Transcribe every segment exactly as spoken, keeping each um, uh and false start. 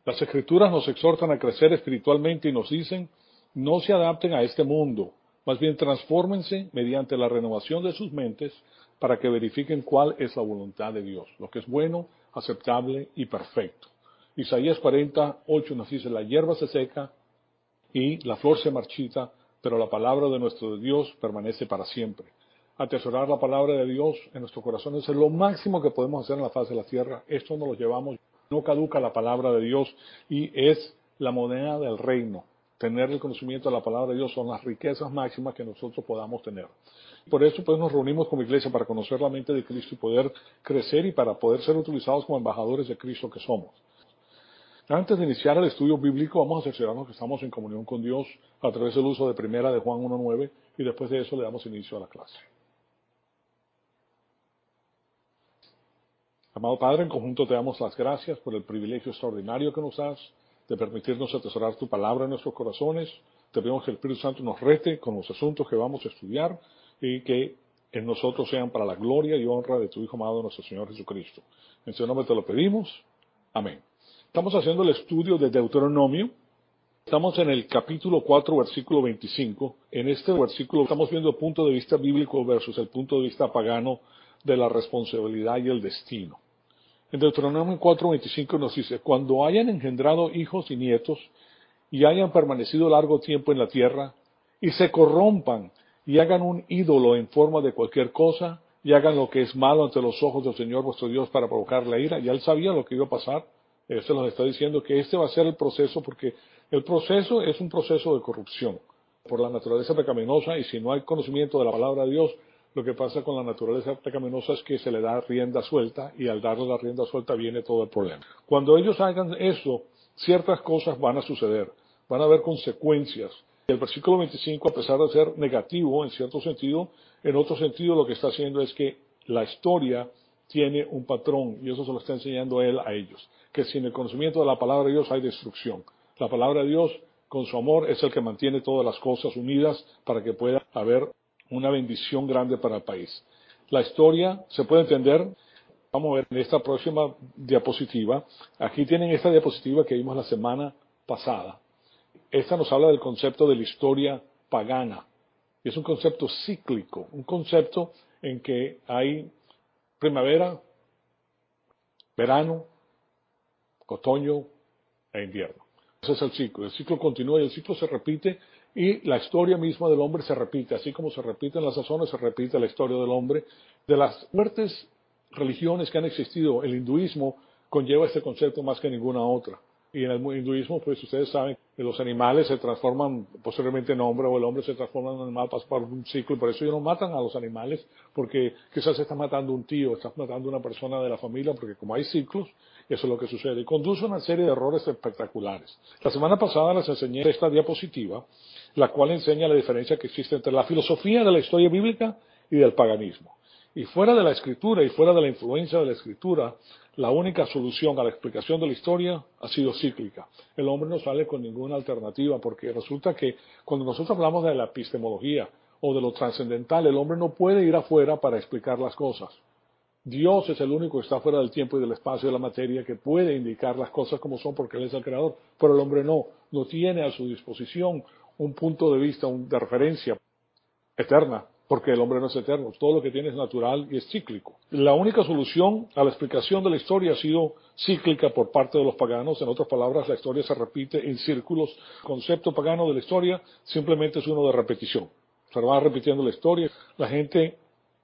Las Escrituras nos exhortan a crecer espiritualmente y nos dicen, no se adapten a este mundo, más bien transfórmense mediante la renovación de sus mentes para que verifiquen cuál es la voluntad de Dios, lo que es bueno, aceptable y perfecto. Isaías cuarenta, ocho nos dice, la hierba se seca y la flor se marchita, pero la palabra de nuestro Dios permanece para siempre. Atesorar la palabra de Dios en nuestro corazón es lo máximo que podemos hacer en la faz de la tierra. Esto nos lo llevamos, no caduca la palabra de Dios y es la moneda del reino. Tener el conocimiento de la palabra de Dios son las riquezas máximas que nosotros podamos tener. Por eso pues nos reunimos como iglesia para conocer la mente de Cristo y poder crecer y para poder ser utilizados como embajadores de Cristo que somos. Antes de iniciar el estudio bíblico, vamos a asegurarnos que estamos en comunión con Dios a través del uso de Primera de Juan uno nueve y después de eso le damos inicio a la clase. Amado Padre, en conjunto te damos las gracias por el privilegio extraordinario que nos das de permitirnos atesorar tu palabra en nuestros corazones. Te pedimos que el Espíritu Santo nos rete con los asuntos que vamos a estudiar y que en nosotros sean para la gloria y honra de tu Hijo amado, nuestro Señor Jesucristo. En su nombre te lo pedimos. Amén. Estamos haciendo el estudio de Deuteronomio. Estamos en el capítulo cuatro, versículo veinticinco. En este versículo estamos viendo el punto de vista bíblico versus el punto de vista pagano de la responsabilidad y el destino. En Deuteronomio cuatro veinticinco nos dice, cuando hayan engendrado hijos y nietos y hayan permanecido largo tiempo en la tierra y se corrompan y hagan un ídolo en forma de cualquier cosa y hagan lo que es malo ante los ojos del Señor vuestro Dios para provocar la ira, ya él sabía lo que iba a pasar. Él se nos está diciendo que este va a ser el proceso porque el proceso es un proceso de corrupción por la naturaleza pecaminosa y si no hay conocimiento de la palabra de Dios, lo que pasa con la naturaleza pecaminosa es que se le da rienda suelta y al darle la rienda suelta viene todo el problema. Cuando ellos hagan eso, ciertas cosas van a suceder, van a haber consecuencias. El versículo veinticinco, a pesar de ser negativo en cierto sentido, en otro sentido lo que está haciendo es que la historia tiene un patrón y eso se lo está enseñando él a ellos, que sin el conocimiento de la palabra de Dios hay destrucción. La palabra de Dios con su amor es el que mantiene todas las cosas unidas para que pueda haber una bendición grande para el país. La historia se puede entender, vamos a ver en esta próxima diapositiva, aquí tienen esta diapositiva que vimos la semana pasada. Esta nos habla del concepto de la historia pagana. Es un concepto cíclico, un concepto en que hay primavera, verano, otoño e invierno. Ese es el ciclo. El ciclo continúa y el ciclo se repite y la historia misma del hombre se repite. Así como se repiten las sazones, se repite la historia del hombre. De las fuertes religiones que han existido, el hinduismo conlleva este concepto más que ninguna otra. Y en el hinduismo, pues ustedes saben que los animales se transforman posteriormente en hombre o el hombre se transforma en un animal, pasa por un ciclo y por eso ellos no matan a los animales porque quizás se está matando un tío, está matando a una persona de la familia porque como hay ciclos, eso es lo que sucede. Y conduce a una serie de errores espectaculares. La semana pasada les enseñé esta diapositiva, la cual enseña la diferencia que existe entre la filosofía de la historia bíblica y del paganismo. Y fuera de la escritura y fuera de la influencia de la escritura, la única solución a la explicación de la historia ha sido cíclica. El hombre no sale con ninguna alternativa porque resulta que cuando nosotros hablamos de la epistemología o de lo trascendental, el hombre no puede ir afuera para explicar las cosas. Dios es el único que está fuera del tiempo y del espacio de la materia que puede indicar las cosas como son porque Él es el creador, pero el hombre no, no tiene a su disposición un punto de vista, un, de referencia eterna, porque el hombre no es eterno, todo lo que tiene es natural y es cíclico. La única solución a la explicación de la historia ha sido cíclica por parte de los paganos, en otras palabras la historia se repite en círculos, el concepto pagano de la historia simplemente es uno de repetición, se va repitiendo la historia, la gente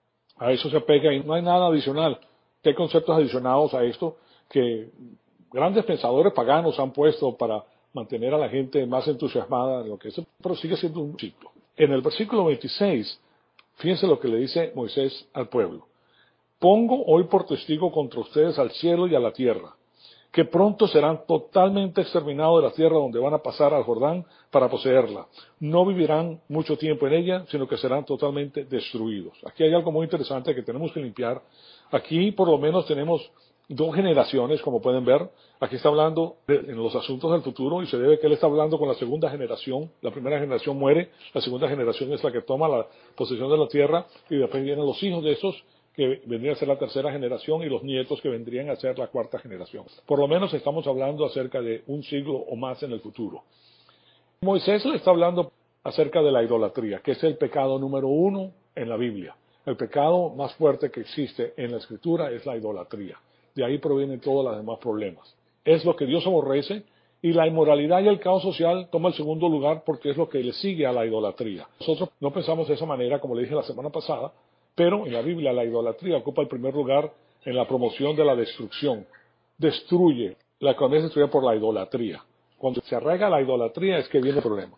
a eso se apega y no hay nada adicional. Hay conceptos adicionados a esto que grandes pensadores paganos han puesto para mantener a la gente más entusiasmada en lo que es, pero sigue siendo un ciclo. En el versículo veintiséis, fíjense lo que le dice Moisés al pueblo. Pongo hoy por testigo contra ustedes al cielo y a la tierra, que pronto serán totalmente exterminados de la tierra donde van a pasar al Jordán para poseerla. No vivirán mucho tiempo en ella, sino que serán totalmente destruidos. Aquí hay algo muy interesante que tenemos que limpiar. Aquí por lo menos tenemos dos generaciones, como pueden ver. Aquí está hablando de, en los asuntos del futuro y se debe que él está hablando con la segunda generación. La primera generación muere, la segunda generación es la que toma la posesión de la tierra y después vienen los hijos de esos que vendría a ser la tercera generación, y los nietos que vendrían a ser la cuarta generación. Por lo menos estamos hablando acerca de un siglo o más en el futuro. Moisés le está hablando acerca de la idolatría, que es el pecado número uno en la Biblia. El pecado más fuerte que existe en la Escritura es la idolatría. De ahí provienen todos los demás problemas. Es lo que Dios aborrece, y la inmoralidad y el caos social toma el segundo lugar porque es lo que le sigue a la idolatría. Nosotros no pensamos de esa manera, como le dije la semana pasada, pero en la Biblia la idolatría ocupa el primer lugar en la promoción de la destrucción. Destruye, la economía es destruida por la idolatría. Cuando se arraiga la idolatría es que viene el problema.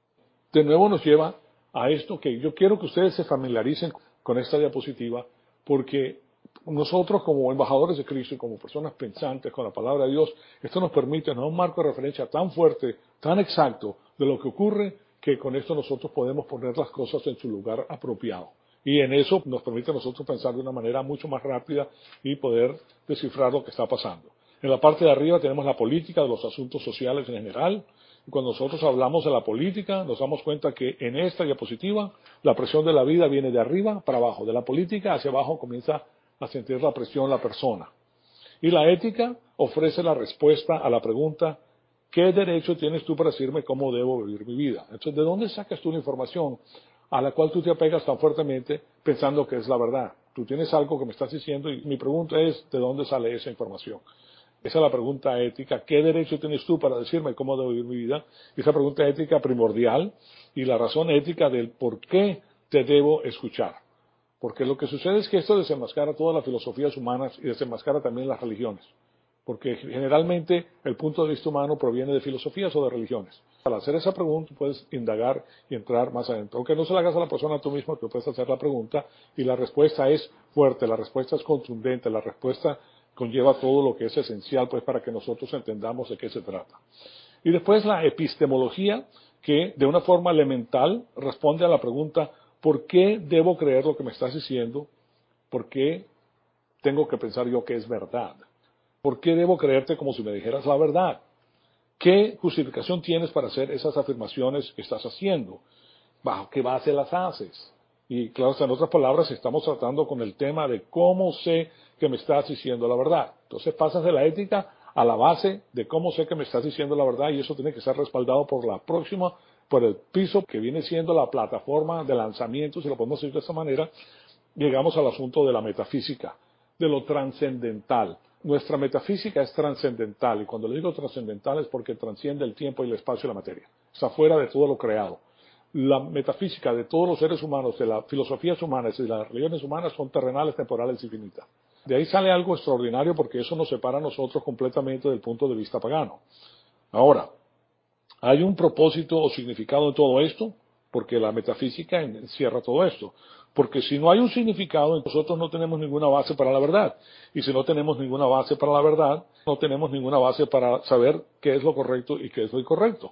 De nuevo nos lleva a esto que yo quiero que ustedes se familiaricen con esta diapositiva, porque nosotros como embajadores de Cristo y como personas pensantes con la palabra de Dios, esto nos permite, nos da un marco de referencia tan fuerte, tan exacto de lo que ocurre, que con esto nosotros podemos poner las cosas en su lugar apropiado. Y en eso nos permite a nosotros pensar de una manera mucho más rápida y poder descifrar lo que está pasando. En la parte de arriba tenemos la política de los asuntos sociales en general. Y cuando nosotros hablamos de la política, nos damos cuenta que en esta diapositiva la presión de la vida viene de arriba para abajo. De la política hacia abajo comienza a sentir la presión la persona. Y la ética ofrece la respuesta a la pregunta: ¿qué derecho tienes tú para decirme cómo debo vivir mi vida? Entonces, ¿de dónde sacas tú la información a la cual tú te apegas tan fuertemente pensando que es la verdad? Tú tienes algo que me estás diciendo y mi pregunta es: ¿de dónde sale esa información? Esa es la pregunta ética. ¿Qué derecho tienes tú para decirme cómo debo vivir mi vida? Esa pregunta ética primordial, y la razón ética del por qué te debo escuchar. Porque lo que sucede es que esto desenmascara todas las filosofías humanas y desenmascara también las religiones. Porque generalmente el punto de vista humano proviene de filosofías o de religiones. Al hacer esa pregunta puedes indagar y entrar más adentro. Aunque no se la hagas a la persona tú mismo, tú puedes hacer la pregunta y la respuesta es fuerte, la respuesta es contundente, la respuesta conlleva todo lo que es esencial pues para que nosotros entendamos de qué se trata. Y después la epistemología, que de una forma elemental responde a la pregunta: ¿por qué debo creer lo que me estás diciendo? ¿Por qué tengo que pensar yo que es verdad? ¿Por qué debo creerte como si me dijeras la verdad? ¿Qué justificación tienes para hacer esas afirmaciones que estás haciendo? ¿Bajo qué base las haces? Y claro, en otras palabras, estamos tratando con el tema de cómo sé que me estás diciendo la verdad. Entonces pasas de la ética a la base de cómo sé que me estás diciendo la verdad, y eso tiene que ser respaldado por la próxima, por el piso que viene siendo la plataforma de lanzamiento, si lo podemos decir de esa manera. Llegamos al asunto de la metafísica, de lo trascendental. Nuestra metafísica es trascendental, y cuando le digo trascendental es porque trasciende el tiempo y el espacio y la materia. Está fuera de todo lo creado. La metafísica de todos los seres humanos, de las filosofías humanas y de las religiones humanas, son terrenales, temporales y finitas. De ahí sale algo extraordinario, porque eso nos separa a nosotros completamente del punto de vista pagano. Ahora, ¿hay un propósito o significado en todo esto? Porque la metafísica encierra todo esto. Porque si no hay un significado, nosotros no tenemos ninguna base para la verdad. Y si no tenemos ninguna base para la verdad, no tenemos ninguna base para saber qué es lo correcto y qué es lo incorrecto.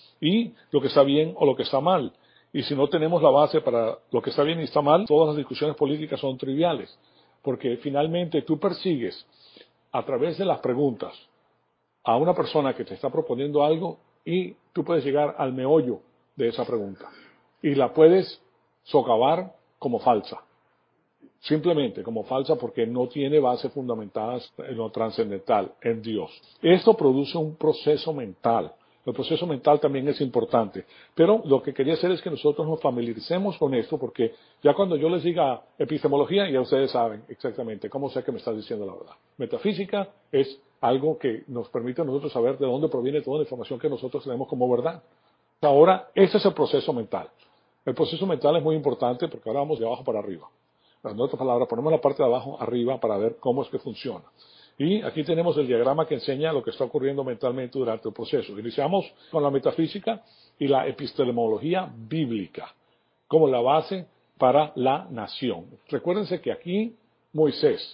Y lo que está bien o lo que está mal. Y si no tenemos la base para lo que está bien y está mal, todas las discusiones políticas son triviales. Porque finalmente tú persigues, a través de las preguntas, a una persona que te está proponiendo algo, y tú puedes llegar al meollo de esa pregunta. Y la puedes socavar como falsa. Simplemente como falsa, porque no tiene bases fundamentadas en lo trascendental, en Dios. Esto produce un proceso mental. El proceso mental también es importante. Pero lo que quería hacer es que nosotros nos familiaricemos con esto, porque ya cuando yo les diga epistemología, ya ustedes saben exactamente cómo sé que me estás diciendo la verdad. Metafísica es algo que nos permite a nosotros saber de dónde proviene toda la información que nosotros tenemos como verdad. Ahora, ese es el proceso mental. El proceso mental es muy importante porque ahora vamos de abajo para arriba. En otras palabras, ponemos la parte de abajo arriba para ver cómo es que funciona. Y aquí tenemos el diagrama que enseña lo que está ocurriendo mentalmente durante el proceso. Iniciamos con la metafísica y la epistemología bíblica como la base para la nación. Recuérdense que aquí Moisés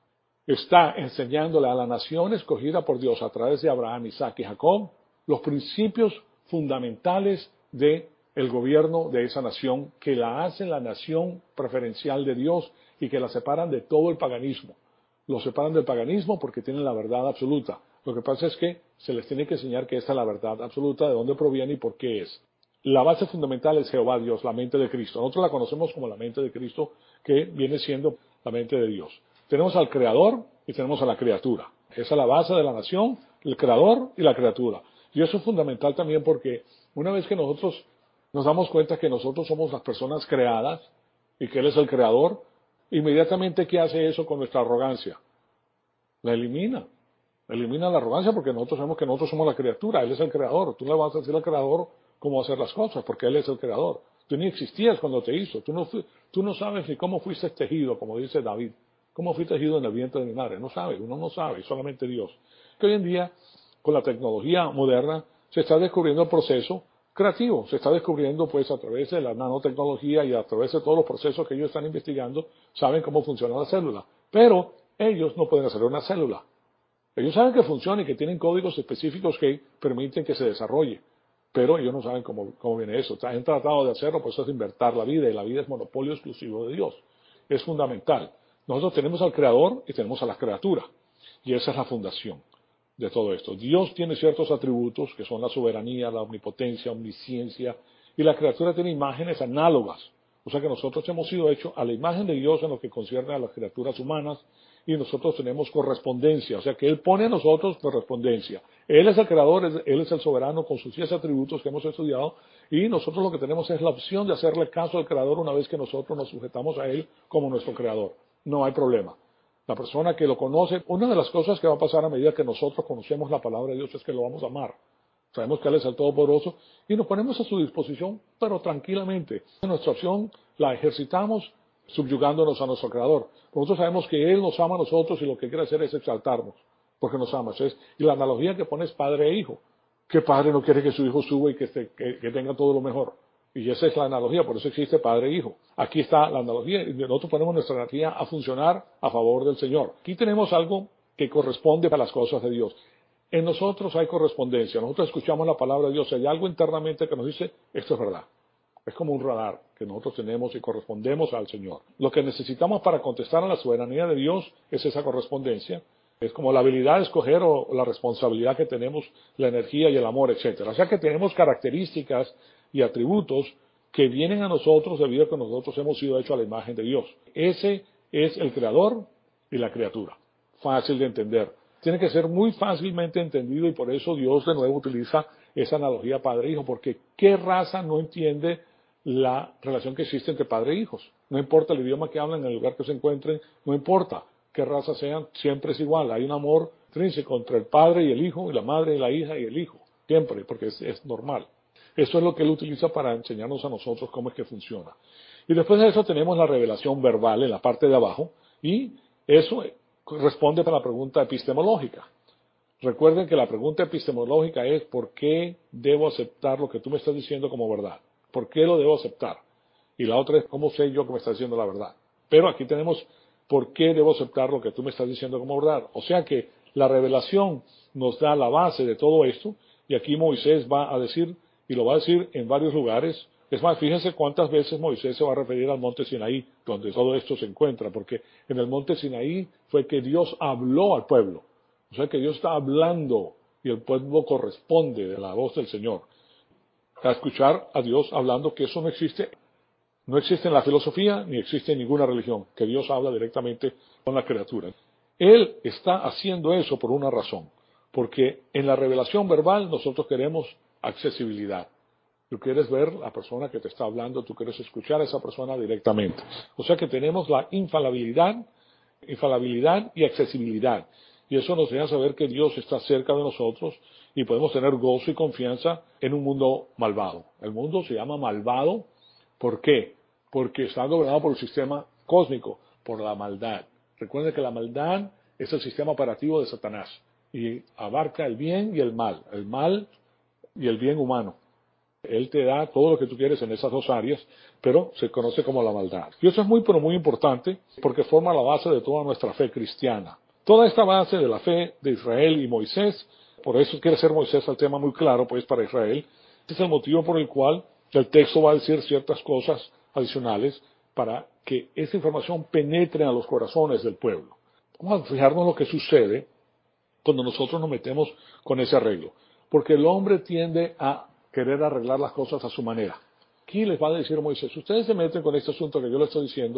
está enseñándole a la nación escogida por Dios a través de Abraham, Isaac y Jacob los principios fundamentales de el gobierno de esa nación, que la hacen la nación preferencial de Dios y que la separan de todo el paganismo. Los separan del paganismo porque tienen la verdad absoluta. Lo que pasa es que se les tiene que enseñar que esta es la verdad absoluta, de dónde proviene y por qué es. La base fundamental es Jehová Dios, la mente de Cristo. Nosotros la conocemos como la mente de Cristo, que viene siendo la mente de Dios. Tenemos al Creador y tenemos a la criatura. Esa es la base de la nación, el Creador y la criatura. Y eso es fundamental también porque una vez que nosotros nos damos cuenta que nosotros somos las personas creadas y que Él es el Creador, inmediatamente ¿qué hace eso con nuestra arrogancia? La elimina. Elimina la arrogancia porque nosotros sabemos que nosotros somos la criatura, Él es el Creador. Tú le vas a decir al Creador cómo hacer las cosas porque Él es el Creador. Tú ni existías cuando te hizo. Tú no, tú no sabes ni cómo fuiste tejido, como dice David. ¿Cómo fui tejido en el vientre de mi madre? No sabe, uno no sabe, solamente Dios. Que hoy en día, con la tecnología moderna, se está descubriendo el proceso creativo. Se está descubriendo, pues, a través de la nanotecnología y a través de todos los procesos que ellos están investigando, saben cómo funciona la célula. Pero ellos no pueden hacer una célula. Ellos saben que funciona y que tienen códigos específicos que permiten que se desarrolle. Pero ellos no saben cómo, cómo viene eso. Han tratado de hacerlo, pues es invertir la vida, y la vida es monopolio exclusivo de Dios. Es fundamental. Nosotros tenemos al Creador y tenemos a la criatura. Y esa es la fundación de todo esto. Dios tiene ciertos atributos que son la soberanía, la omnipotencia, omnisciencia, y la criatura tiene imágenes análogas. O sea que nosotros hemos sido hechos a la imagen de Dios en lo que concierne a las criaturas humanas, y nosotros tenemos correspondencia, o sea que Él pone a nosotros correspondencia. Él es el creador, Él es el soberano con sus diez atributos que hemos estudiado, y nosotros lo que tenemos es la opción de hacerle caso al creador una vez que nosotros nos sujetamos a Él como nuestro creador. No hay problema. La persona que lo conoce, una de las cosas que va a pasar a medida que nosotros conocemos la palabra de Dios es que lo vamos a amar. Sabemos que Él es el Todopoderoso y nos ponemos a su disposición, pero tranquilamente. Nuestra opción la ejercitamos subyugándonos a nuestro Creador. Nosotros sabemos que Él nos ama a nosotros y lo que quiere hacer es exaltarnos, porque nos ama. Es, y la analogía que pone es padre e hijo. ¿Qué padre no quiere que su hijo suba y que, esté, que, que tenga todo lo mejor? Y esa es la analogía, por eso existe padre e hijo. Aquí está la analogía y nosotros ponemos nuestra energía a funcionar a favor del Señor. Aquí tenemos algo que corresponde a las cosas de Dios. En nosotros hay correspondencia. Nosotros escuchamos la palabra de Dios. Hay algo internamente que nos dice, esto es verdad. Es como un radar que nosotros tenemos y correspondemos al Señor. Lo que necesitamos para contestar a la soberanía de Dios es esa correspondencia. Es como la habilidad de escoger o la responsabilidad que tenemos, la energía y el amor, etcétera. O sea que tenemos características y atributos que vienen a nosotros debido a que nosotros hemos sido hechos a la imagen de Dios. Ese es el Creador y la criatura. Fácil de entender. Tiene que ser muy fácilmente entendido y por eso Dios de nuevo utiliza esa analogía padre-hijo, porque ¿qué raza no entiende la relación que existe entre padre e hijos? No importa el idioma que hablan, en el lugar que se encuentren, no importa qué raza sean, siempre es igual. Hay un amor intrínseco entre el padre y el hijo, y la madre y la hija y el hijo, siempre, porque es, es normal. Eso es lo que Él utiliza para enseñarnos a nosotros cómo es que funciona. Y después de eso tenemos la revelación verbal en la parte de abajo, y eso responde a la pregunta epistemológica. Recuerden que la pregunta epistemológica es ¿por qué debo aceptar lo que tú me estás diciendo como verdad? ¿Por qué lo debo aceptar? Y la otra es ¿cómo sé yo que me estás diciendo la verdad? Pero aquí tenemos ¿por qué debo aceptar lo que tú me estás diciendo como verdad? O sea que la revelación nos da la base de todo esto, y aquí Moisés va a decir, y lo va a decir en varios lugares. Es más, fíjense cuántas veces Moisés se va a referir al monte Sinaí, donde todo esto se encuentra, porque en el monte Sinaí fue que Dios habló al pueblo. O sea que Dios está hablando y el pueblo corresponde de la voz del Señor. A escuchar a Dios hablando, que eso no existe. No existe en la filosofía ni existe en ninguna religión, que Dios habla directamente con la criatura. Él está haciendo eso por una razón, porque en la revelación verbal nosotros queremos accesibilidad. Tú quieres ver a la persona que te está hablando, tú quieres escuchar a esa persona directamente. O sea que tenemos la infalibilidad, infalibilidad y accesibilidad. Y eso nos deja saber que Dios está cerca de nosotros y podemos tener gozo y confianza en un mundo malvado. El mundo se llama malvado. ¿Por qué? Porque está gobernado por el sistema cósmico, por la maldad. Recuerden que la maldad es el sistema operativo de Satanás y abarca el bien y el mal, el mal y el bien humano. Él te da todo lo que tú quieres en esas dos áreas, pero se conoce como la maldad. Y eso es muy, pero muy importante porque forma la base de toda nuestra fe cristiana. Toda esta base de la fe de Israel y Moisés, por eso quiere ser Moisés el tema muy claro, pues, para Israel. Este es el motivo por el cual el texto va a decir ciertas cosas adicionales para que esa información penetre a los corazones del pueblo. Vamos a fijarnos lo que sucede cuando nosotros nos metemos con ese arreglo. Porque el hombre tiende a querer arreglar las cosas a su manera. Aquí les va a decir Moisés, ustedes se meten con este asunto que yo les estoy diciendo,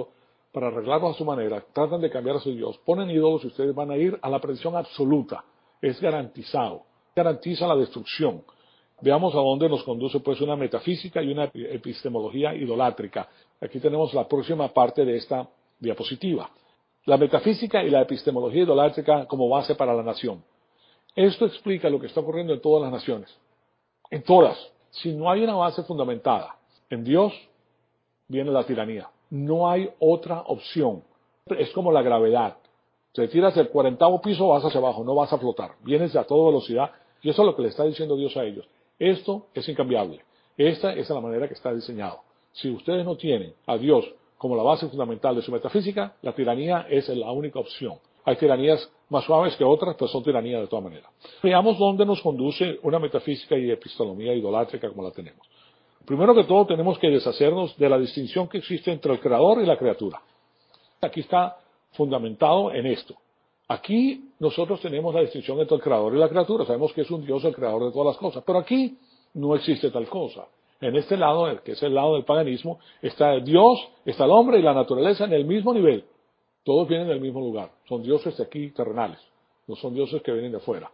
para arreglarlos a su manera, tratan de cambiar a su Dios, ponen ídolos y ustedes van a ir a la perdición absoluta. Es garantizado. Garantiza la destrucción. Veamos a dónde nos conduce pues una metafísica y una epistemología idolátrica. Aquí tenemos la próxima parte de esta diapositiva. La metafísica y la epistemología idolátrica como base para la nación. Esto explica lo que está ocurriendo en todas las naciones. En todas. Si no hay una base fundamentada en Dios, viene la tiranía. No hay otra opción. Es como la gravedad. Te tiras del cuarentavo piso, vas hacia abajo, no vas a flotar. Vienes a toda velocidad. Y eso es lo que le está diciendo Dios a ellos. Esto es incambiable. Esta es la manera que está diseñado. Si ustedes no tienen a Dios como la base fundamental de su metafísica, la tiranía es la única opción. Hay tiranías más suaves que otras, pero son tiranías de todas maneras. Veamos dónde nos conduce una metafísica y epistemología idolátrica como la tenemos. Primero que todo, tenemos que deshacernos de la distinción que existe entre el creador y la criatura. Aquí está fundamentado en esto. Aquí nosotros tenemos la distinción entre el creador y la criatura. Sabemos que es un Dios el creador de todas las cosas, pero aquí no existe tal cosa. En este lado, que es el lado del paganismo, está Dios, está el hombre y la naturaleza en el mismo nivel. Todos vienen del mismo lugar. Son dioses de aquí terrenales, no son dioses que vienen de afuera.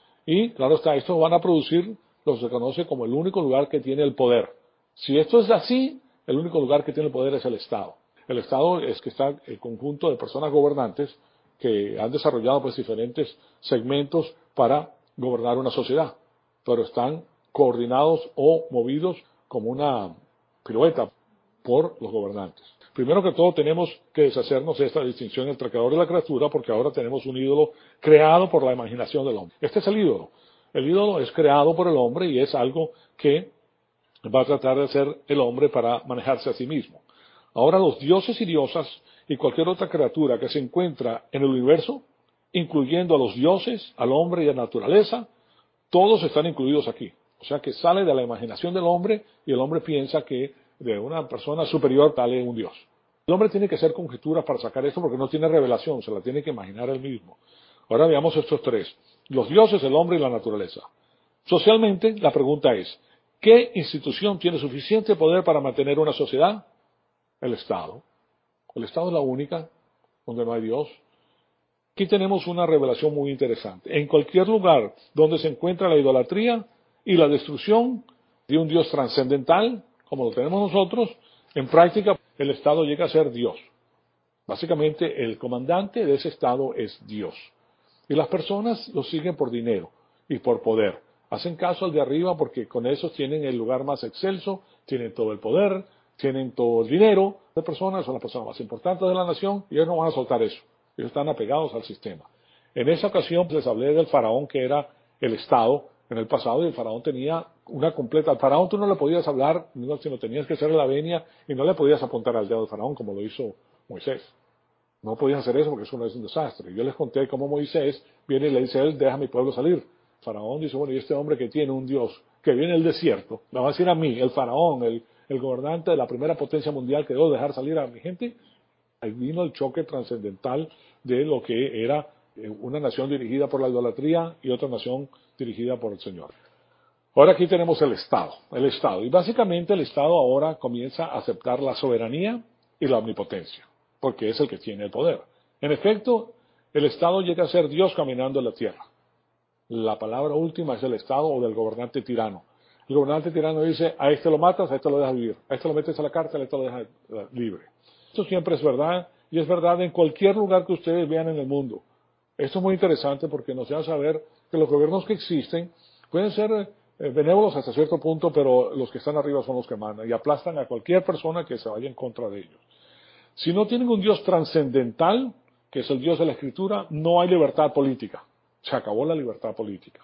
Y claro está, estos van a producir lo que se conoce como el único lugar que tiene el poder. Si esto es así, el único lugar que tiene el poder es el Estado. El Estado es que está el conjunto de personas gobernantes que han desarrollado pues diferentes segmentos para gobernar una sociedad, pero están coordinados o movidos como una pirueta por los gobernantes. Primero que todo tenemos que deshacernos de esta distinción entre el creador y la criatura, porque ahora tenemos un ídolo creado por la imaginación del hombre. Este es el ídolo. El ídolo es creado por el hombre y es algo que va a tratar de hacer el hombre para manejarse a sí mismo. Ahora los dioses y diosas y cualquier otra criatura que se encuentra en el universo, incluyendo a los dioses, al hombre y a la naturaleza, todos están incluidos aquí. O sea que sale de la imaginación del hombre y el hombre piensa que de una persona superior sale un dios. El hombre tiene que hacer conjeturas para sacar esto porque no tiene revelación, se la tiene que imaginar él mismo. Ahora veamos estos tres. Los dioses, el hombre y la naturaleza. Socialmente, la pregunta es, ¿qué institución tiene suficiente poder para mantener una sociedad? El Estado. El Estado es la única donde no hay Dios. Aquí tenemos una revelación muy interesante. En cualquier lugar donde se encuentra la idolatría y la destrucción de un Dios trascendental, como lo tenemos nosotros, en práctica el Estado llega a ser Dios. Básicamente el comandante de ese Estado es Dios. Y las personas lo siguen por dinero y por poder. Hacen caso al de arriba porque con eso tienen el lugar más excelso, tienen todo el poder, tienen todo el dinero. Las personas son las personas más importantes de la nación y ellos no van a soltar eso. Ellos están apegados al sistema. En esa ocasión les hablé del faraón que era el Estado en el pasado y el faraón tenía una completa... Al faraón tú no le podías hablar, sino tenías que hacerle la venia y no le podías apuntar al dedo del faraón como lo hizo Moisés. No podías hacer eso porque eso no es un desastre. Yo les conté cómo Moisés viene y le dice a él, deja a mi pueblo salir. El faraón dice, bueno, y este hombre que tiene un Dios que viene del desierto, me va a decir a mí, el faraón, el, el gobernante de la primera potencia mundial que debo dejar salir a mi gente. Ahí vino el choque trascendental de lo que era una nación dirigida por la idolatría y otra nación dirigida por el Señor. Ahora aquí tenemos el Estado, el Estado. Y básicamente el Estado ahora comienza a aceptar la soberanía y la omnipotencia, porque es el que tiene el poder. En efecto, el Estado llega a ser Dios caminando en la tierra. La palabra última es del Estado o del gobernante tirano. El gobernante tirano dice, a este lo matas, a este lo dejas vivir, a este lo metes a la cárcel, a este lo dejas libre. Esto siempre es verdad, y es verdad en cualquier lugar que ustedes vean en el mundo. Esto es muy interesante porque nos hace saber que los gobiernos que existen pueden ser eh, benévolos hasta cierto punto, pero los que están arriba son los que mandan y aplastan a cualquier persona que se vaya en contra de ellos. Si no tienen un Dios trascendental, que es el Dios de la Escritura, no hay libertad política. Se acabó la libertad política.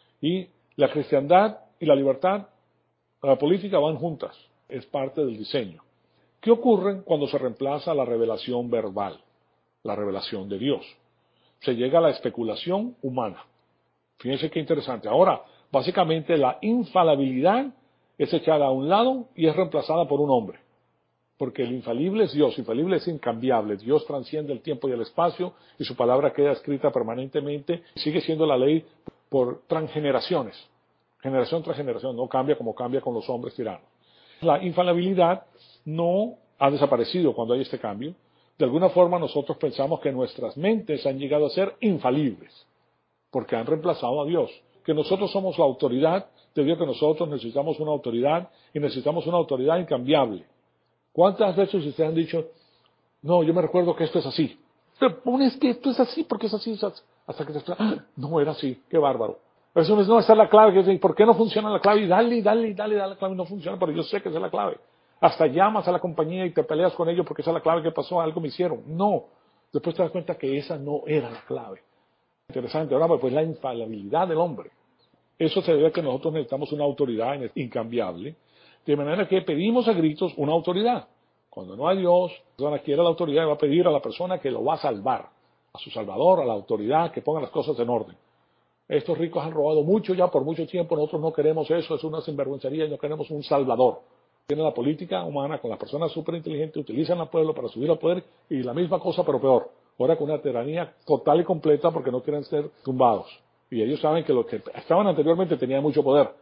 Y la cristiandad y la libertad la política van juntas. Es parte del diseño. ¿Qué ocurre cuando se reemplaza la revelación verbal? La revelación de Dios. Se llega a la especulación humana. Fíjense qué interesante. Ahora, básicamente la infalibilidad es echada a un lado y es reemplazada por un hombre. Porque el infalible es Dios, infalible es incambiable. Dios transciende el tiempo y el espacio y su palabra queda escrita permanentemente. Sigue siendo la ley por transgeneraciones. Generación tras generación, no cambia como cambia con los hombres tiranos. La infalibilidad no ha desaparecido cuando hay este cambio, De alguna forma nosotros pensamos que nuestras mentes han llegado a ser infalibles, porque han reemplazado a Dios, que nosotros somos la autoridad, debido a que nosotros necesitamos una autoridad y necesitamos una autoridad incambiable. ¿Cuántas veces ustedes han dicho, no, yo me recuerdo que esto es así? Te pones que esto es así, porque es así, hasta que te ¡ah! No era así, qué bárbaro. Eso no es, no, esa es la clave, ¿por qué no funciona la clave? Y dale, dale, dale, dale la clave, no funciona, pero yo sé que esa es la clave. Hasta llamas a la compañía y te peleas con ellos porque esa es la clave que pasó, algo me hicieron. No, después te das cuenta que esa no era la clave. Interesante, ahora pues la infalibilidad del hombre. Eso se debe a que nosotros necesitamos una autoridad incambiable, de manera que pedimos a gritos una autoridad. Cuando no hay Dios, la persona quiere la autoridad y va a pedir a la persona que lo va a salvar, a su salvador, a la autoridad, que ponga las cosas en orden. Estos ricos han robado mucho ya por mucho tiempo, nosotros no queremos eso, es una sinvergüencería y no queremos un salvador. Tiene la política humana con las personas súper inteligentes, utilizan al pueblo para subir al poder y la misma cosa pero peor. Ahora con una tiranía total y completa porque no quieren ser tumbados. Y ellos saben que los que estaban anteriormente tenían mucho poder.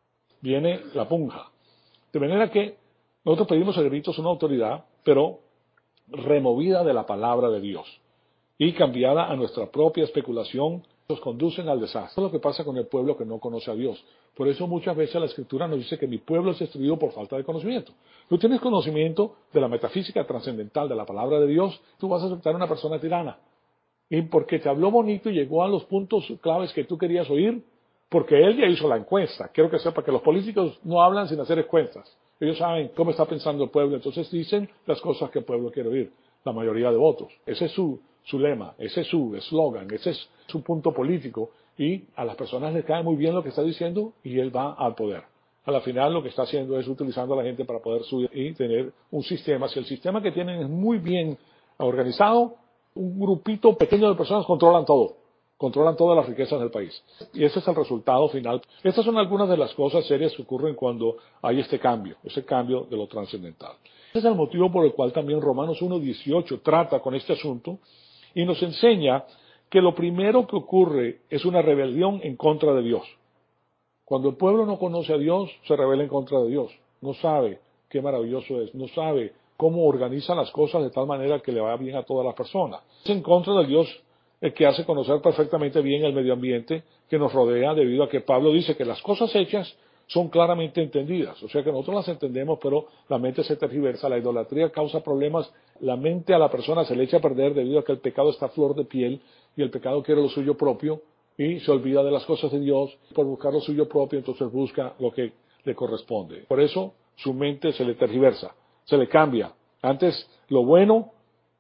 Viene la punja. De manera que nosotros pedimos a gritos una autoridad, pero removida de la palabra de Dios y cambiada a nuestra propia especulación, nos conducen al desastre. Eso es lo que pasa con el pueblo que no conoce a Dios. Por eso muchas veces la Escritura nos dice que mi pueblo es destruido por falta de conocimiento. Tú tienes conocimiento de la metafísica trascendental de la palabra de Dios, tú vas a aceptar a una persona tirana. Y porque te habló bonito y llegó a los puntos claves que tú querías oír, porque él ya hizo la encuesta. Quiero que sepa que los políticos no hablan sin hacer encuestas. Ellos saben cómo está pensando el pueblo, entonces dicen las cosas que el pueblo quiere oír, la mayoría de votos. Ese es su, su lema, ese es su eslogan, ese es su punto político, y a las personas les cae muy bien lo que está diciendo y él va al poder. A la final lo que está haciendo es utilizando a la gente para poder subir y tener un sistema. Si el sistema que tienen es muy bien organizado, un grupito pequeño de personas controlan todo. Controlan todas las riquezas del país. Y ese es el resultado final. Estas son algunas de las cosas serias que ocurren cuando hay este cambio, ese cambio de lo trascendental. Ese es el motivo por el cual también Romanos uno dieciocho trata con este asunto y nos enseña que lo primero que ocurre es una rebelión en contra de Dios. Cuando el pueblo no conoce a Dios, se rebela en contra de Dios. No sabe qué maravilloso es, no sabe cómo organiza las cosas de tal manera que le vaya bien a todas las personas. Es en contra del Dios el que hace conocer perfectamente bien el medio ambiente que nos rodea, debido a que Pablo dice que las cosas hechas son claramente entendidas. O sea que nosotros las entendemos, pero la mente se tergiversa, la idolatría causa problemas, la mente a la persona se le echa a perder debido a que el pecado está a flor de piel y el pecado quiere lo suyo propio y se olvida de las cosas de Dios por buscar lo suyo propio, entonces busca lo que le corresponde. Por eso su mente se le tergiversa, se le cambia. Antes lo bueno,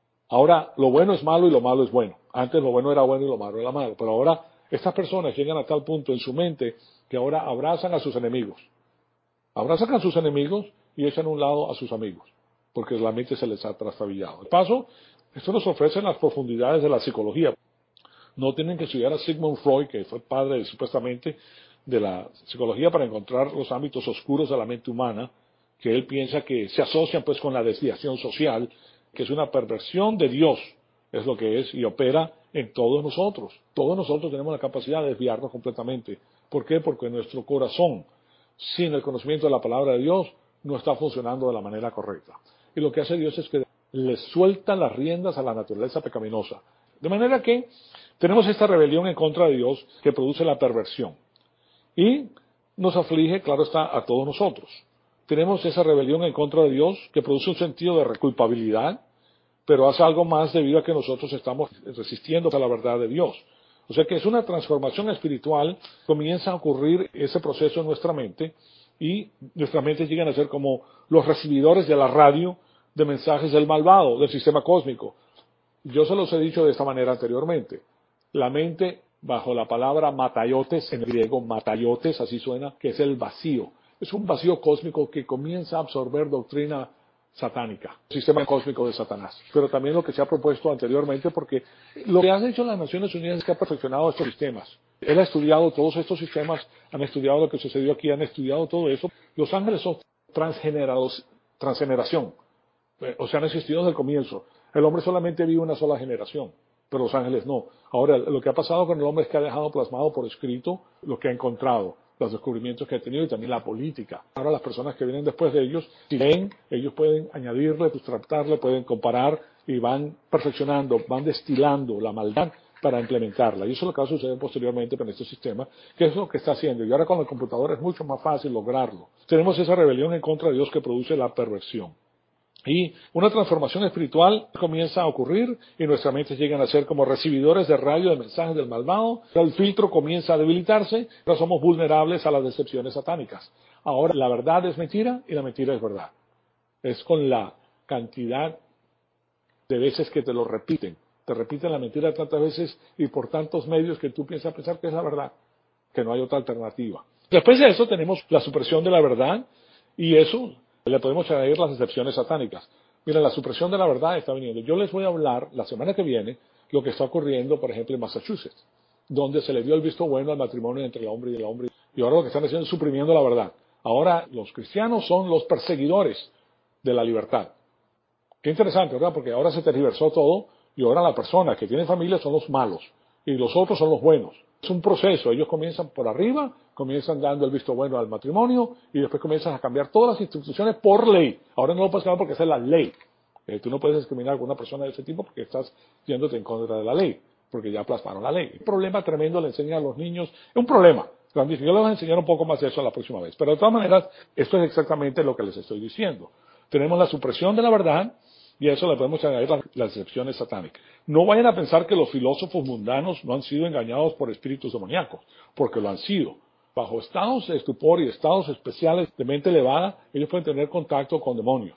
ahora lo bueno es malo y lo malo es bueno. Antes lo bueno era bueno y lo malo era malo, pero ahora estas personas llegan a tal punto en su mente que ahora abrazan a sus enemigos. Abrazan a sus enemigos y echan a un lado a sus amigos, porque la mente se les ha trastabillado. De paso, esto nos ofrece las profundidades de la psicología. No tienen que estudiar a Sigmund Freud, que fue padre supuestamente de la psicología, para encontrar los ámbitos oscuros de la mente humana, que él piensa que se asocian pues con la desviación social, que es una perversión de Dios, es lo que es, y opera en todos nosotros. Todos nosotros tenemos la capacidad de desviarnos completamente. ¿Por qué? Porque nuestro corazón, sin el conocimiento de la palabra de Dios, no está funcionando de la manera correcta. Y lo que hace Dios es que le suelta las riendas a la naturaleza pecaminosa. De manera que tenemos esta rebelión en contra de Dios que produce la perversión. Y nos aflige, claro está, a todos nosotros. Tenemos esa rebelión en contra de Dios que produce un sentido de culpabilidad, pero hace algo más debido a que nosotros estamos resistiendo a la verdad de Dios. O sea que es una transformación espiritual, comienza a ocurrir ese proceso en nuestra mente y nuestras mentes llegan a ser como los recibidores de la radio de mensajes del malvado, del sistema cósmico. Yo se los he dicho de esta manera anteriormente. La mente, bajo la palabra matayotes, en griego matayotes, así suena, que es el vacío. Es un vacío cósmico que comienza a absorber doctrina satánica, sistema cósmico de Satanás. Pero también lo que se ha propuesto anteriormente, porque lo que han hecho las Naciones Unidas es que ha perfeccionado estos sistemas. Él ha estudiado todos estos sistemas, han estudiado lo que sucedió aquí, han estudiado todo eso. Los ángeles son transgenerados, transgeneración. O sea, han existido desde el comienzo. El hombre solamente vive una sola generación, pero los ángeles no. Ahora, lo que ha pasado con el hombre es que ha dejado plasmado por escrito lo que ha encontrado, los descubrimientos que ha tenido y también la política. Ahora las personas que vienen después de ellos, si leen, ellos pueden añadirle, sustratarle, pueden comparar y van perfeccionando, van destilando la maldad para implementarla. Y eso es lo que va a suceder posteriormente con este sistema, que es lo que está haciendo. Y ahora con el computador es mucho más fácil lograrlo. Tenemos esa rebelión en contra de Dios que produce la perversión. Y una transformación espiritual comienza a ocurrir y nuestras mentes llegan a ser como recibidores de radio de mensajes del malvado. El filtro comienza a debilitarse, pero somos vulnerables a las decepciones satánicas. Ahora la verdad es mentira y la mentira es verdad. Es con la cantidad de veces que te lo repiten. Te repiten la mentira tantas veces y por tantos medios que tú piensas pensar que es la verdad, que no hay otra alternativa. Después de eso tenemos la supresión de la verdad y eso le podemos añadir las decepciones satánicas. Miren, la supresión de la verdad está viniendo. Yo les voy a hablar la semana que viene lo que está ocurriendo, por ejemplo, en Massachusetts, donde se le dio el visto bueno al matrimonio entre el hombre y el hombre. Y ahora lo que están haciendo es suprimiendo la verdad. Ahora los cristianos son los perseguidores de la libertad. Qué interesante, ¿verdad? Porque ahora se tergiversó todo y ahora la persona que tiene familia son los malos y los otros son los buenos. Es un proceso, ellos comienzan por arriba, comienzan dando el visto bueno al matrimonio y después comienzan a cambiar todas las instituciones por ley. Ahora no lo puedes cambiar porque esa es la ley. Eh, tú no puedes discriminar a una persona de ese tipo porque estás yéndote en contra de la ley, porque ya plasmaron la ley. Un problema tremendo le enseñan a los niños, es un problema. Yo les voy a enseñar un poco más de eso la próxima vez. Pero de todas maneras, esto es exactamente lo que les estoy diciendo. Tenemos la supresión de la verdad, y a eso le podemos añadir las, las decepciones satánicas. No vayan a pensar que los filósofos mundanos no han sido engañados por espíritus demoníacos, porque lo han sido. Bajo estados de estupor y estados especiales de mente elevada, ellos pueden tener contacto con demonios.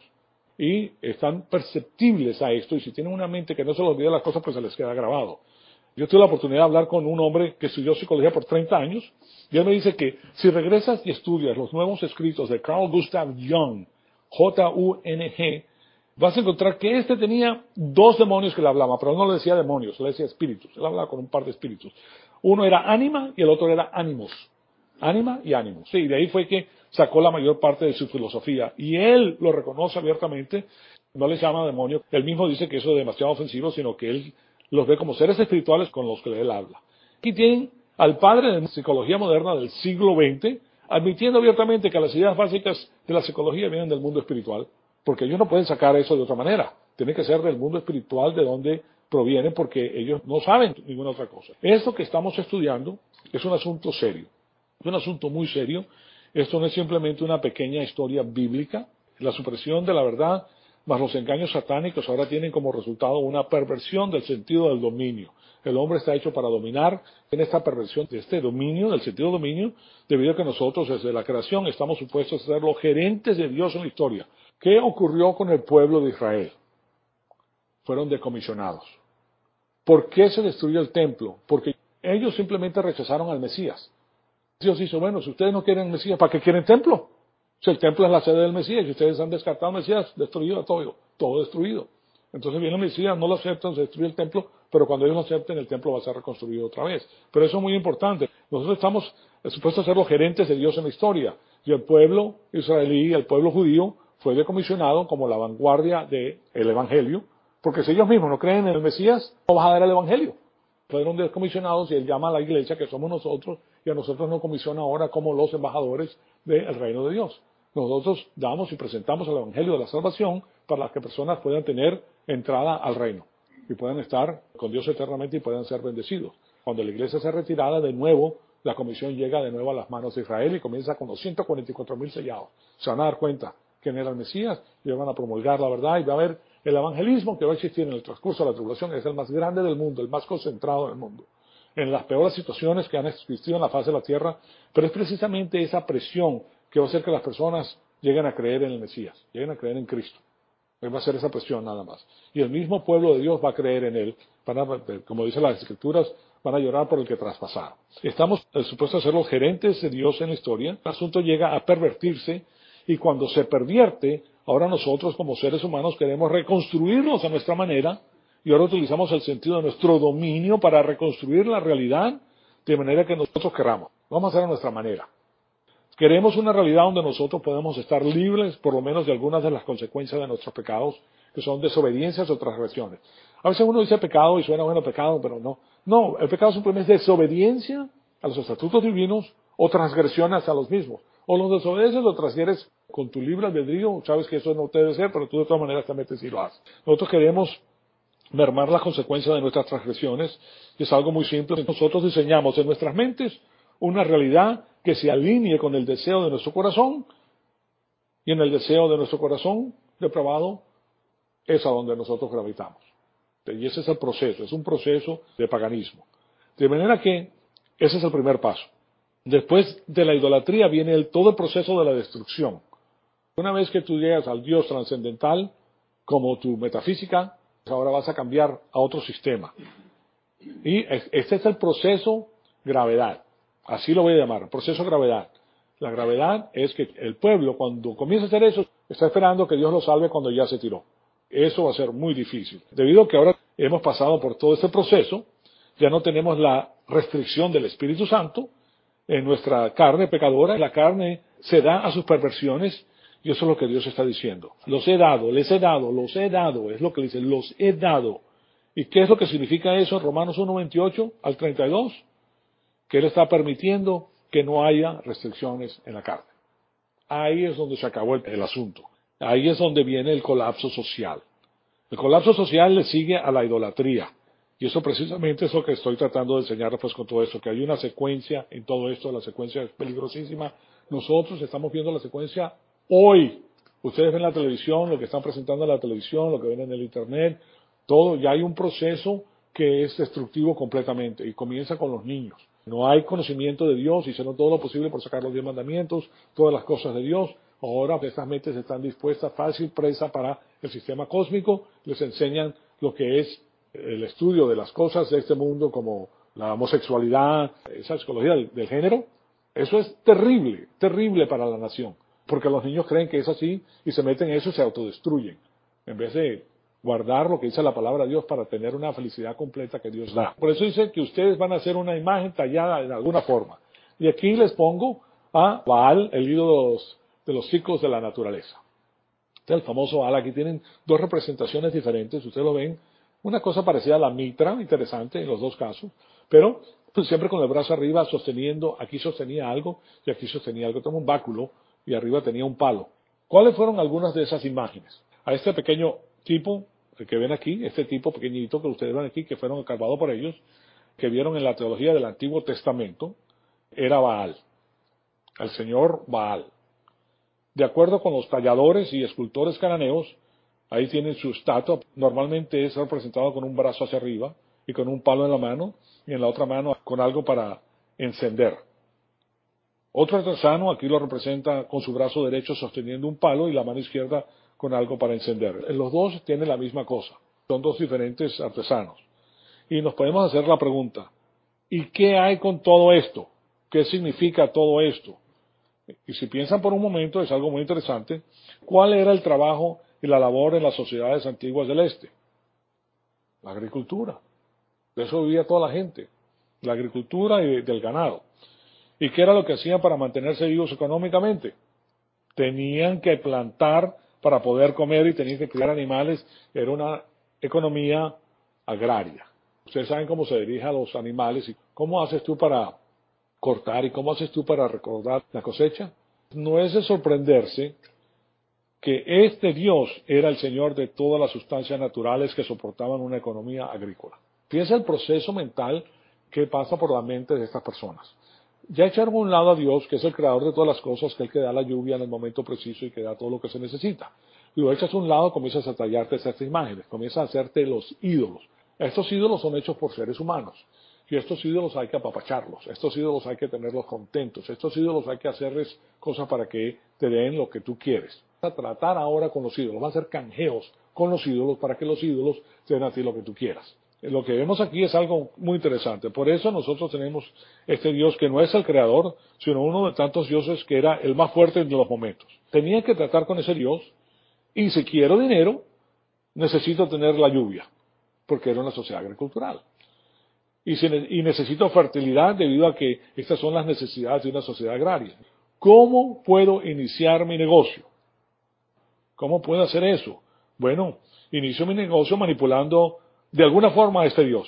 Y están perceptibles a esto, y si tienen una mente que no se les olvida las cosas, pues se les queda grabado. Yo tuve la oportunidad de hablar con un hombre que estudió psicología por treinta años, y él me dice que si regresas y estudias los nuevos escritos de Carl Gustav Jung, J U N G, vas a encontrar que este tenía dos demonios que le hablaban, pero él no le decía demonios, le decía espíritus. Él hablaba con un par de espíritus. Uno era ánima y el otro era ánimos. Ánima y ánimos. Sí, de ahí fue que sacó la mayor parte de su filosofía. Y él lo reconoce abiertamente, no les llama demonios. Él mismo dice que eso es demasiado ofensivo, sino que él los ve como seres espirituales con los que él habla. Aquí tienen al padre de la psicología moderna del siglo veinte, admitiendo abiertamente que las ideas básicas de la psicología vienen del mundo espiritual. Porque ellos no pueden sacar eso de otra manera. Tiene que ser del mundo espiritual de donde proviene, porque ellos no saben ninguna otra cosa. Esto que estamos estudiando es un asunto serio. Es un asunto muy serio. Esto no es simplemente una pequeña historia bíblica. La supresión de la verdad más los engaños satánicos ahora tienen como resultado una perversión del sentido del dominio. El hombre está hecho para dominar. En esta perversión de este dominio, del sentido de dominio, debido a que nosotros desde la creación estamos supuestos a ser los gerentes de Dios en la historia. ¿Qué ocurrió con el pueblo de Israel? Fueron decomisionados. ¿Por qué se destruyó el templo? Porque ellos simplemente rechazaron al Mesías. Dios dice, bueno, si ustedes no quieren Mesías, ¿para qué quieren templo? Si el templo es la sede del Mesías y ustedes han descartado al Mesías, destruido todo, todo destruido. Entonces viene el Mesías, no lo aceptan, se destruye el templo, pero cuando ellos lo acepten, el templo va a ser reconstruido otra vez. Pero eso es muy importante. Nosotros estamos supuestos a ser los gerentes de Dios en la historia. Y el pueblo israelí, el pueblo judío, fue decomisionado como la vanguardia del Evangelio, porque si ellos mismos no creen en el Mesías, no vas a dar el Evangelio. Fueron decomisionados y él llama a la iglesia, que somos nosotros, y a nosotros nos comisiona ahora como los embajadores del reino de Dios. Nosotros damos y presentamos el Evangelio de la salvación para que personas puedan tener entrada al reino y puedan estar con Dios eternamente y puedan ser bendecidos. Cuando la iglesia sea retirada, de nuevo, la comisión llega de nuevo a las manos de Israel y comienza con los ciento cuarenta y cuatro mil sellados. Se van a dar cuenta quién era el Mesías y van a promulgar la verdad y va a haber el evangelismo que va a existir en el transcurso de la tribulación. Es el más grande del mundo, el más concentrado del mundo, en las peores situaciones que han existido en la faz de la tierra, pero es precisamente esa presión que va a hacer que las personas lleguen a creer en el Mesías, lleguen a creer en Cristo. Va a ser esa presión nada más. Y el mismo pueblo de Dios va a creer en Él. Van a, como dicen las Escrituras, van a llorar por el que traspasaron. Estamos eh, supuestos a ser los gerentes de Dios en la historia. El asunto llega a pervertirse y cuando se pervierte, ahora nosotros como seres humanos queremos reconstruirnos a nuestra manera y ahora utilizamos el sentido de nuestro dominio para reconstruir la realidad de manera que nosotros queramos. Vamos a hacer a nuestra manera. Queremos una realidad donde nosotros podemos estar libres, por lo menos, de algunas de las consecuencias de nuestros pecados, que son desobediencias o transgresiones. A veces uno dice pecado y suena bueno pecado, pero no. No, el pecado simplemente es desobediencia a los estatutos divinos o transgresión hacia los mismos. O los desobedeces o transgredes con tu libre albedrío, sabes que eso no debe ser, pero tú de todas maneras te metes y lo haces. Nosotros queremos mermar las consecuencias de nuestras transgresiones. Y es algo muy simple. Nosotros diseñamos en nuestras mentes una realidad que se alinee con el deseo de nuestro corazón, y en el deseo de nuestro corazón depravado es a donde nosotros gravitamos. Y ese es el proceso, es un proceso de paganismo. De manera que ese es el primer paso. Después de la idolatría viene el, todo el proceso de la destrucción. Una vez que tú llegas al Dios trascendental como tu metafísica, ahora vas a cambiar a otro sistema. Y este es el proceso gravedad. Así lo voy a llamar, proceso gravedad. La gravedad es que el pueblo, cuando comienza a hacer eso, está esperando que Dios lo salve cuando ya se tiró. Eso va a ser muy difícil. Debido a que ahora hemos pasado por todo este proceso, ya no tenemos la restricción del Espíritu Santo en nuestra carne pecadora. La carne se da a sus perversiones, y eso es lo que Dios está diciendo. Los he dado, les he dado, los he dado, es lo que dice, los he dado. ¿Y qué es lo que significa eso en Romanos uno, veintiocho al treinta y dos? Que Él está permitiendo que no haya restricciones en la carne. Ahí es donde se acabó el, el asunto. Ahí es donde viene el colapso social. El colapso social le sigue a la idolatría. Y eso precisamente es lo que estoy tratando de enseñarles pues con todo esto, que hay una secuencia en todo esto, la secuencia es peligrosísima. Nosotros estamos viendo la secuencia hoy. Ustedes ven la televisión, lo que están presentando en la televisión, lo que ven en el internet, todo, ya hay un proceso que es destructivo completamente y comienza con los niños. No hay conocimiento de Dios, hicieron todo lo posible por sacar los diez mandamientos, todas las cosas de Dios. Ahora estas mentes están dispuestas, fácil presa para el sistema cósmico, les enseñan lo que es el estudio de las cosas de este mundo, como la homosexualidad, esa psicología del, del género. Eso es terrible, terrible para la nación, porque los niños creen que es así y se meten en eso y se autodestruyen, en vez de guardar lo que dice la palabra de Dios para tener una felicidad completa que Dios da. Por eso dice que ustedes van a hacer una imagen tallada en alguna forma. Y aquí les pongo a Baal, el ídolo de los ciclos de la naturaleza. Este es el famoso Baal. Aquí tienen dos representaciones diferentes, ustedes lo ven. Una cosa parecida a la mitra, interesante en los dos casos, pero pues, siempre con el brazo arriba sosteniendo, aquí sostenía algo y aquí sostenía algo. Tenía un báculo y arriba tenía un palo. ¿Cuáles fueron algunas de esas imágenes? A este pequeño tipo el que ven aquí, este tipo pequeñito que ustedes ven aquí, que fueron encargados por ellos, que vieron en la teología del Antiguo Testamento, era Baal, el señor Baal. De acuerdo con los talladores y escultores cananeos, ahí tienen su estatua, normalmente es representado con un brazo hacia arriba y con un palo en la mano, y en la otra mano con algo para encender. Otro artesano aquí lo representa con su brazo derecho sosteniendo un palo y la mano izquierda con algo para encender. Los dos tienen la misma cosa. Son dos diferentes artesanos. Y nos podemos hacer la pregunta, ¿y qué hay con todo esto? ¿Qué significa todo esto? Y si piensan por un momento, es algo muy interesante, ¿cuál era el trabajo y la labor en las sociedades antiguas del este? La agricultura. De eso vivía toda la gente. La agricultura y del ganado. ¿Y qué era lo que hacían para mantenerse vivos económicamente? Tenían que plantar para poder comer y tenían que criar animales. Era una economía agraria. Ustedes saben cómo se dirige a los animales y cómo haces tú para cortar y cómo haces tú para recordar la cosecha. No es de sorprenderse que este Dios era el Señor de todas las sustancias naturales que soportaban una economía agrícola. Fíjense el proceso mental que pasa por la mente de estas personas. Ya echaron a un lado a Dios, que es el creador de todas las cosas, que es el que da la lluvia en el momento preciso y que da todo lo que se necesita. Lo echas a un lado, comienzas a tallarte estas imágenes, comienzas a hacerte los ídolos. Estos ídolos son hechos por seres humanos. Y estos ídolos hay que apapacharlos, estos ídolos hay que tenerlos contentos, estos ídolos hay que hacerles cosas para que te den lo que tú quieres. Vas a tratar ahora con los ídolos, vas a hacer canjeos con los ídolos para que los ídolos te den a ti lo que tú quieras. Lo que vemos aquí es algo muy interesante. Por eso nosotros tenemos este Dios que no es el creador, sino uno de tantos dioses que era el más fuerte en los momentos. Tenía que tratar con ese Dios y si quiero dinero, necesito tener la lluvia, porque era una sociedad agricultural. Y, si, y necesito fertilidad debido a que estas son las necesidades de una sociedad agraria. ¿Cómo puedo iniciar mi negocio? ¿Cómo puedo hacer eso? Bueno, inicio mi negocio manipulando de alguna forma a este Dios.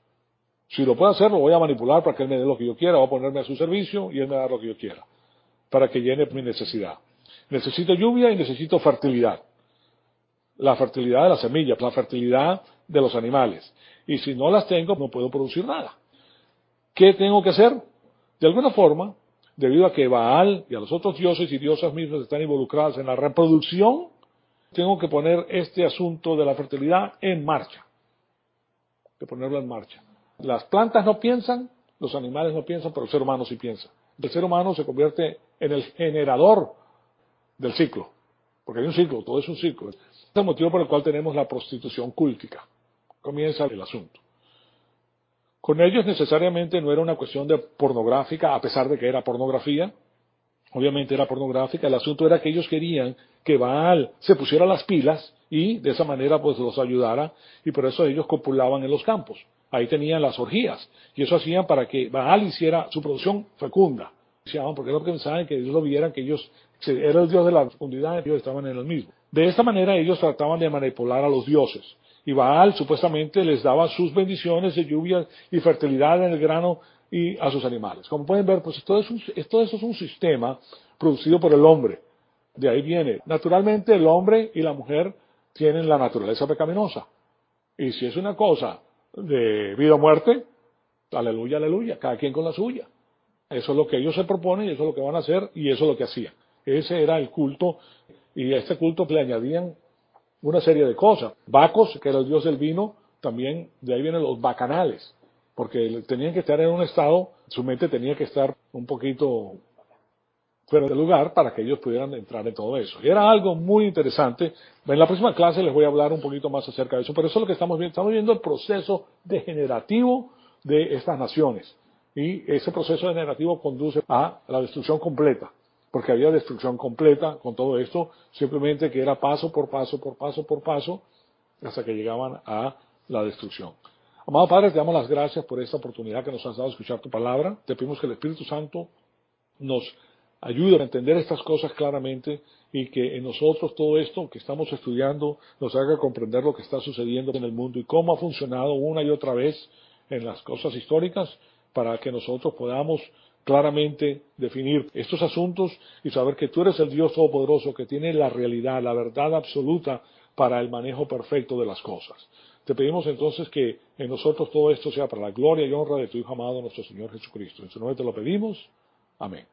Si lo puedo hacer, lo voy a manipular para que Él me dé lo que yo quiera, voy a ponerme a su servicio y Él me da lo que yo quiera, para que llene mi necesidad. Necesito lluvia y necesito fertilidad. La fertilidad de las semillas, la fertilidad de los animales. Y si no las tengo, no puedo producir nada. ¿Qué tengo que hacer? De alguna forma, debido a que Baal y a los otros dioses y diosas mismas están involucrados en la reproducción, tengo que poner este asunto de la fertilidad en marcha. Que ponerlo en marcha. Las plantas no piensan, los animales no piensan, pero el ser humano sí piensa. El ser humano se convierte en el generador del ciclo. Porque hay un ciclo, todo es un ciclo. Este es el motivo por el cual tenemos la prostitución cúltica. Comienza el asunto. Con ellos necesariamente no era una cuestión de pornográfica, a pesar de que era pornografía. Obviamente era pornográfica. El asunto era que ellos querían que Baal se pusiera las pilas y de esa manera pues los ayudara, y por eso ellos copulaban en los campos. Ahí tenían las orgías, y eso hacían para que Baal hiciera su producción fecunda. Porque lo que pensaban que ellos lo vieran, que ellos era el dios de la fecundidad, ellos estaban en el mismo. De esta manera ellos trataban de manipular a los dioses. Y Baal supuestamente les daba sus bendiciones de lluvia y fertilidad en el grano y a sus animales. Como pueden ver, pues todo, es un, todo eso es un sistema producido por el hombre. De ahí viene. Naturalmente el hombre y la mujer tienen la naturaleza pecaminosa. Y si es una cosa de vida o muerte, aleluya, aleluya, cada quien con la suya. Eso es lo que ellos se proponen y eso es lo que van a hacer y eso es lo que hacían. Ese era el culto, y a este culto le añadían una serie de cosas. Bacos, que era el dios del vino, también de ahí vienen los bacanales, porque tenían que estar en un estado, su mente tenía que estar un poquito fuera de lugar para que ellos pudieran entrar en todo eso. Y era algo muy interesante. En la próxima clase les voy a hablar un poquito más acerca de eso, pero eso es lo que estamos viendo. Estamos viendo el proceso degenerativo de estas naciones. Y ese proceso degenerativo conduce a la destrucción completa, porque había destrucción completa con todo esto, simplemente que era paso por paso, por paso, por paso, hasta que llegaban a la destrucción. Amado Padre, te damos las gracias por esta oportunidad que nos has dado de escuchar tu palabra. Te pedimos que el Espíritu Santo nos ayude a entender estas cosas claramente y que en nosotros todo esto que estamos estudiando nos haga comprender lo que está sucediendo en el mundo y cómo ha funcionado una y otra vez en las cosas históricas, para que nosotros podamos claramente definir estos asuntos y saber que tú eres el Dios Todopoderoso que tiene la realidad, la verdad absoluta para el manejo perfecto de las cosas. Te pedimos entonces que en nosotros todo esto sea para la gloria y honra de tu Hijo amado, nuestro Señor Jesucristo. En su nombre te lo pedimos. Amén.